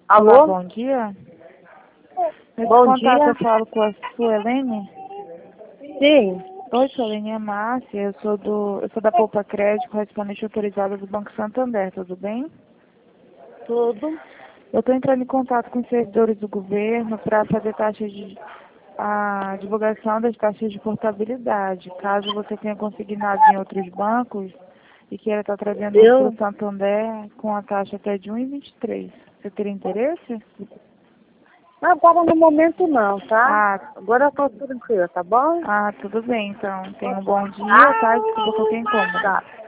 Olá, Alô? bom dia. Nesse Bom contato dia. eu falo com a Suelene. Sim, Oi, Suelene, é Márcia. Eu sou da Poupa Crédito, correspondente autorizada do Banco Santander, tudo bem? tudo. Eu estou entrando em contato com os servidores do governo para fazer a divulgação das taxas de portabilidade. Caso você tenha consignado em outros bancos e queira estar trazendo isso para Eu? o Santander com a taxa até de 1,23. Você teria interesse? Agora no momento não, tá? Ah, Agora eu tô tranquila, tá bom? tudo bem, então. Tenha um bom dia, tá? Tá? Desculpa qualquer incômodo. Tá.